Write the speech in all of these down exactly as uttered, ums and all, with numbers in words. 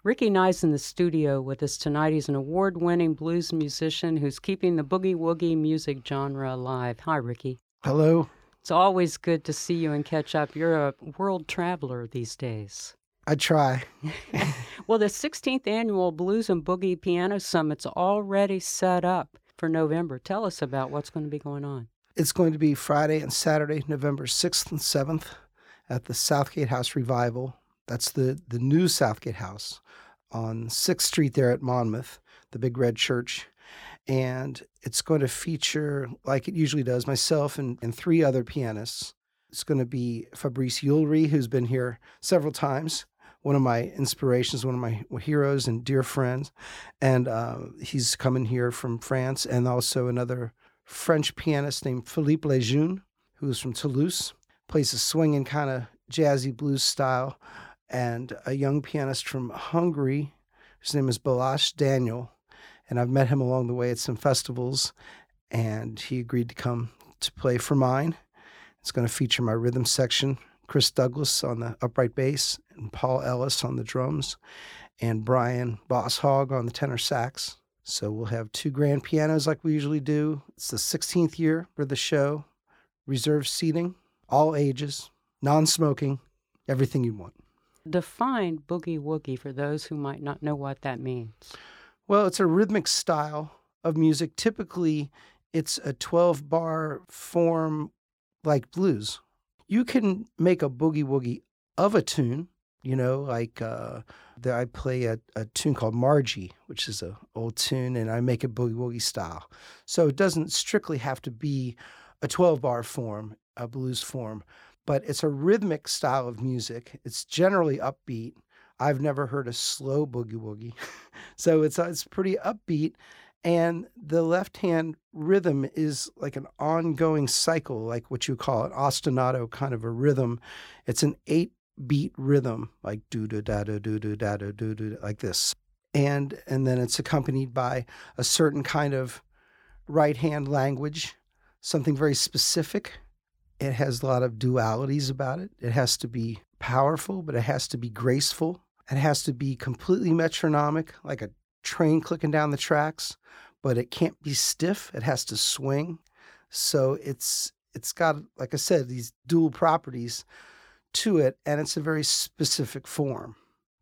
Ricky Nye's in the studio with us tonight. He's an award-winning blues musician who's keeping the boogie-woogie music genre alive. Hi, Ricky. Hello. It's always good to see you and catch up. You're a world traveler these days. I try. Well, the sixteenth Annual Blues and Boogie Piano Summit's already set up for November. Tell us about what's going to be going on. It's going to be Friday and Saturday, November sixth and seventh at the Southgate House Revival. That's the, the new Southgate House on sixth Street there at Monmouth, the big red church. And it's going to feature, like it usually does, myself and, and three other pianists. It's going to be Fabrice Ulrich, who's been here several times, one of my inspirations, one of my heroes and dear friends. And uh, he's coming here from France. And also another French pianist named Philippe Lejeune, who's from Toulouse, plays a swinging kind of jazzy blues style. And a young pianist from Hungary, whose name is Balázs Daniel. And I've met him along the way at some festivals, and he agreed to come to play for mine. It's going to feature my rhythm section, Chris Douglas on the upright bass, and Paul Ellis on the drums, and Brian Bosshog on the tenor sax. So we'll have two grand pianos like we usually do. It's the sixteenth year for the show, reserved seating, all ages, non-smoking, everything you want. Define boogie-woogie for those who might not know what that means. Well, it's a rhythmic style of music. Typically, it's a twelve-bar form like blues. You can make a boogie-woogie of a tune, you know, like uh, the, I play a, a tune called Margie, which is an old tune, and I make it boogie-woogie style. So it doesn't strictly have to be a twelve-bar form, a blues form, but it's a rhythmic style of music. It's generally upbeat. I've never heard a slow boogie-woogie. So it's it's pretty upbeat, and the left-hand rhythm is like an ongoing cycle, like what you call an ostinato kind of a rhythm. It's an eight-beat rhythm, like do-do-da-do-do-do-da-do-do-do, like this. And and then it's accompanied by a certain kind of right-hand language, something very specific. It has a lot of dualities about it. It has to be powerful, but it has to be graceful. It has to be completely metronomic, like a train clicking down the tracks, but it can't be stiff. It has to swing. So it's it's got, like I said, these dual properties to it, and it's a very specific form.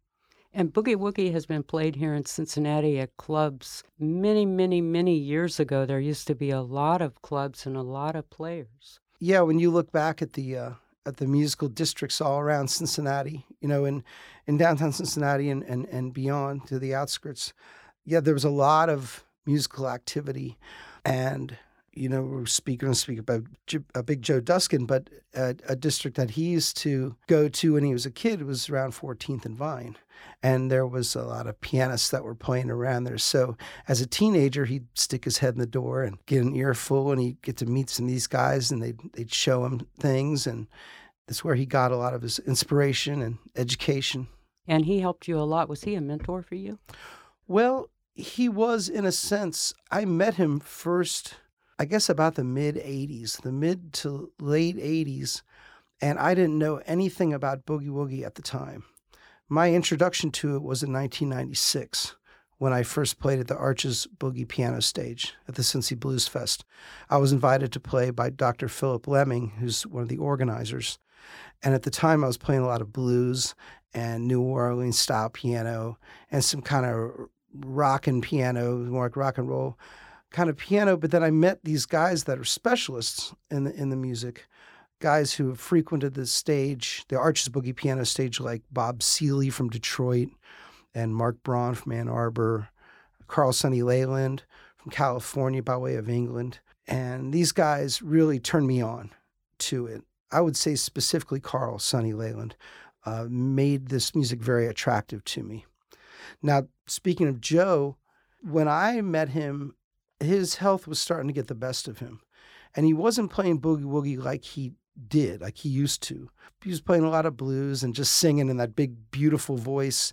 And boogie-woogie has been played here in Cincinnati at clubs many, many, many years ago. There used to be a lot of clubs and a lot of players. Yeah, when you look back at the uh, at the musical districts all around Cincinnati, you know, in, in downtown Cincinnati and, and, and beyond to the outskirts, yeah, there was a lot of musical activity. And, you know, we're speaking to speak about a Big Joe Duskin, but a, a district that he used to go to when he was a kid was around fourteenth and Vine. And there was a lot of pianists that were playing around there. So as a teenager, he'd stick his head in the door and get an earful, and he'd get to meet some of these guys, and they'd, they'd show him things. And that's where he got a lot of his inspiration and education. And he helped you a lot. Was he a mentor for you? Well, he was, in a sense. I met him first, I guess, about the mid-eighties, the mid to late eighties, and I didn't know anything about boogie-woogie at the time. My introduction to it was in nineteen ninety-six, when I first played at the Arches Boogie Piano Stage at the Cincy Blues Fest. I was invited to play by Doctor Philip Lemming, who's one of the organizers. And at the time, I was playing a lot of blues and New Orleans style piano and some kind of rockin' piano, more like rock and roll kind of piano. But then I met these guys that are specialists in the, in the music, guys who have frequented the stage, the Arches Boogie Piano Stage, like Bob Seeley from Detroit and Mark Braun from Ann Arbor, Carl Sonny Leyland from California by way of England. And these guys really turned me on to it. I would say specifically Carl Sonny Leyland uh, made this music very attractive to me. Now, speaking of Joe, when I met him, his health was starting to get the best of him. And he wasn't playing boogie-woogie like he did, like he used to. He was playing a lot of blues and just singing in that big, beautiful voice.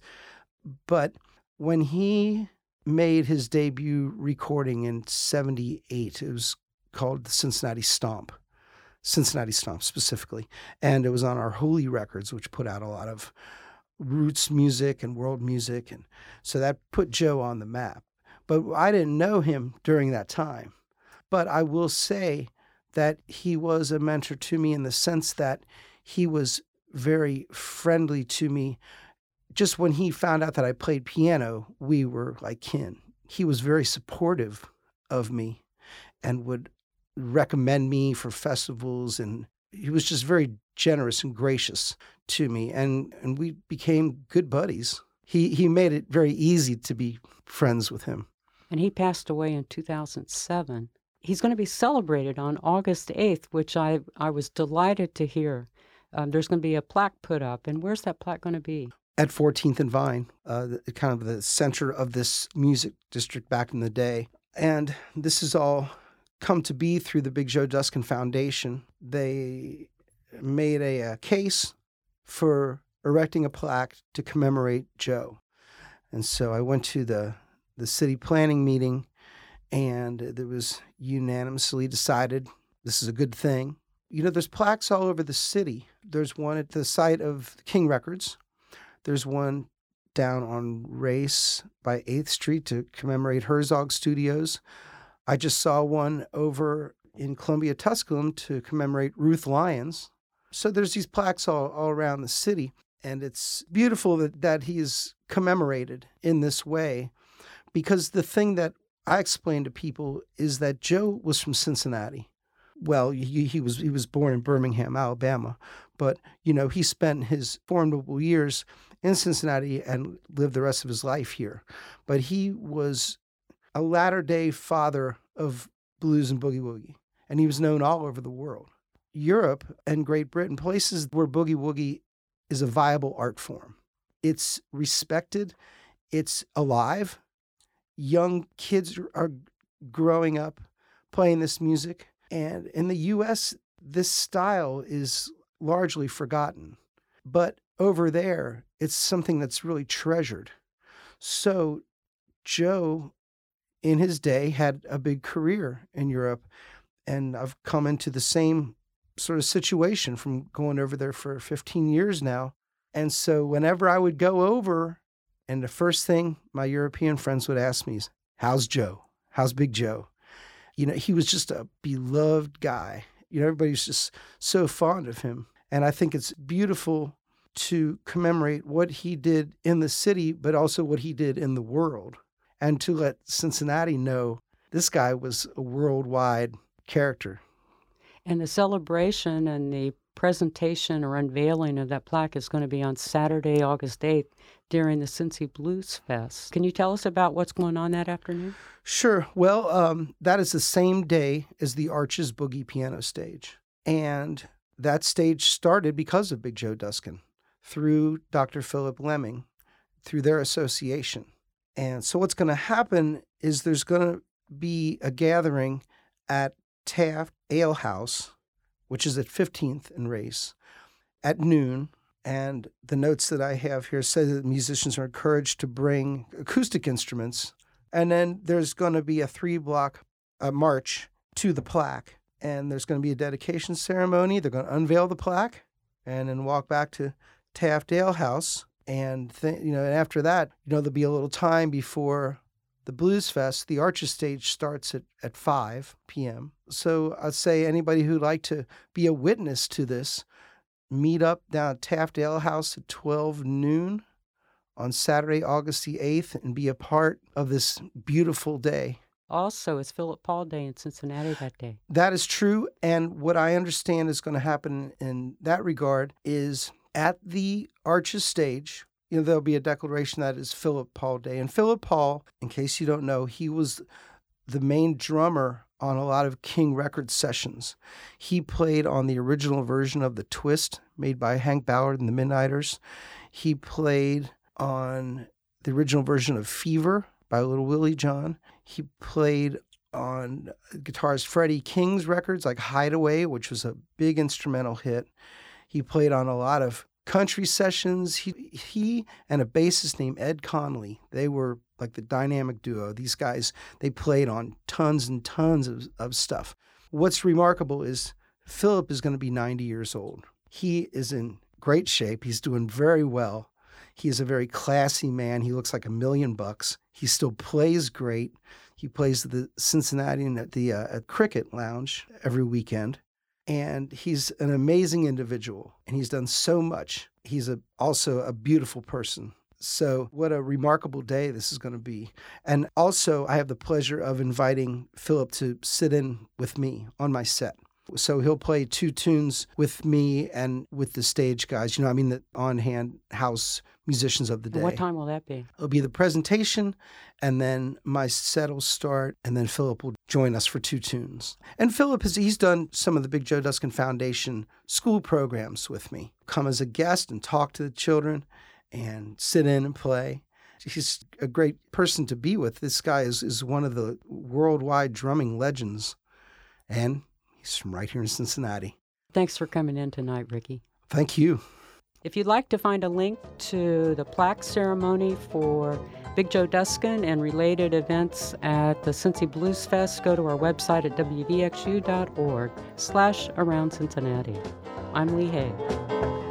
But when he made his debut recording in seventy-eight, it was called the Cincinnati Stomp. Cincinnati Stomp specifically. And it was on our Holy Records, which put out a lot of roots music and world music. And so that put Joe on the map. But I didn't know him during that time. But I will say that he was a mentor to me in the sense that he was very friendly to me. Just when he found out that I played piano, we were like kin. He was very supportive of me and would recommend me for festivals, and he was just very generous and gracious to me, and, and we became good buddies. He he made it very easy to be friends with him. And he passed away in two thousand seven. He's going to be celebrated on August eighth, which I, I was delighted to hear. Um, there's going to be a plaque put up. And where's that plaque going to be? At fourteenth and Vine, uh, the, kind of the center of this music district back in the day. And this has all come to be through the Big Joe Duskin Foundation. They made a, a case for erecting a plaque to commemorate Joe. And so I went to the, the city planning meeting, and it was unanimously decided this is a good thing. You know, there's plaques all over the city. There's one at the site of King Records. There's one down on Race by eighth Street to commemorate Herzog Studios. I just saw one over in Columbia, Tusculum to commemorate Ruth Lyons. So there's these plaques all, all around the city, and it's beautiful that, that he is commemorated in this way, because the thing that I explain to people is that Joe was from Cincinnati. Well, he, he was he was born in Birmingham, Alabama, but you know he spent his formidable years in Cincinnati and lived the rest of his life here. But he was a latter-day father of blues and boogie woogie, and he was known all over the world. Europe and Great Britain, places where boogie woogie is a viable art form. It's respected, it's alive. Young kids are growing up playing this music. And in the U S, this style is largely forgotten. But over there, it's something that's really treasured. So Joe, in his day, had a big career in Europe. And I've come into the same sort of situation from going over there for fifteen years now. And so whenever I would go over, and the first thing my European friends would ask me is, how's Joe? How's Big Joe? You know, he was just a beloved guy. You know, everybody's just so fond of him. And I think it's beautiful to commemorate what he did in the city, but also what he did in the world. And to let Cincinnati know this guy was a worldwide character. And the celebration and the presentation or unveiling of that plaque is going to be on Saturday, August eighth, during the Cincy Blues Fest. Can you tell us about what's going on that afternoon? Sure. Well, um, that is the same day as the Arches Boogie Piano Stage. And that stage started because of Big Joe Duskin, through Doctor Philip Lemming, through their association. And so what's going to happen is there's going to be a gathering at Taft Ale House, which is at fifteenth and Race, at noon. And the notes that I have here say that musicians are encouraged to bring acoustic instruments. And then there's going to be a three-block uh, march to the plaque. And there's going to be a dedication ceremony. They're going to unveil the plaque and then walk back to Taft Ale House. And, th- you know, and after that, you know, there'll be a little time before the Blues Fest. The Arches stage starts at, at five p.m. So I'd say anybody who'd like to be a witness to this, meet up down at Taft Ale House at twelve noon on Saturday, August the eighth, and be a part of this beautiful day. Also, it's Philip Paul Day in Cincinnati that day. That is true. And what I understand is going to happen in that regard is at the Arches stage, you know, there'll be a declaration that is Philip Paul Day. And Philip Paul, in case you don't know, he was the main drummer on a lot of King Records sessions. He played on the original version of The Twist, made by Hank Ballard and the Midnighters. He played on the original version of Fever by Little Willie John. He played on guitarist Freddie King's records like Hideaway, which was a big instrumental hit. He played on a lot of country sessions. He, he and a bassist named Ed Conley, they were like the dynamic duo. These guys, they played on tons and tons of, of stuff. What's remarkable is Philip is going to be ninety years old. He is in great shape. He's doing very well. He is a very classy man. He looks like a million bucks. He still plays great. He plays at the Cincinnati and at the uh, at Cricket Lounge every weekend. And he's an amazing individual, and he's done so much. He's a, also a beautiful person. So what a remarkable day this is going to be. And also, I have the pleasure of inviting Philip to sit in with me on my set. So he'll play two tunes with me and with the stage guys, you know, I mean the on-hand house musicians of the day. What time will that be? It'll be the presentation, and then my set will start, and then Philip will join us for two tunes. And Philip, has he's done some of the Big Joe Duskin Foundation school programs with me. Come as a guest and talk to the children and sit in and play. He's a great person to be with. This guy is, is one of the worldwide drumming legends, and he's from right here in Cincinnati. Thanks for coming in tonight, Ricky. Thank you. If you'd like to find a link to the plaque ceremony for Big Joe Duskin and related events at the Cincy Blues Fest, go to our website at w v x u dot org slash around Cincinnati. I'm Lee Hay.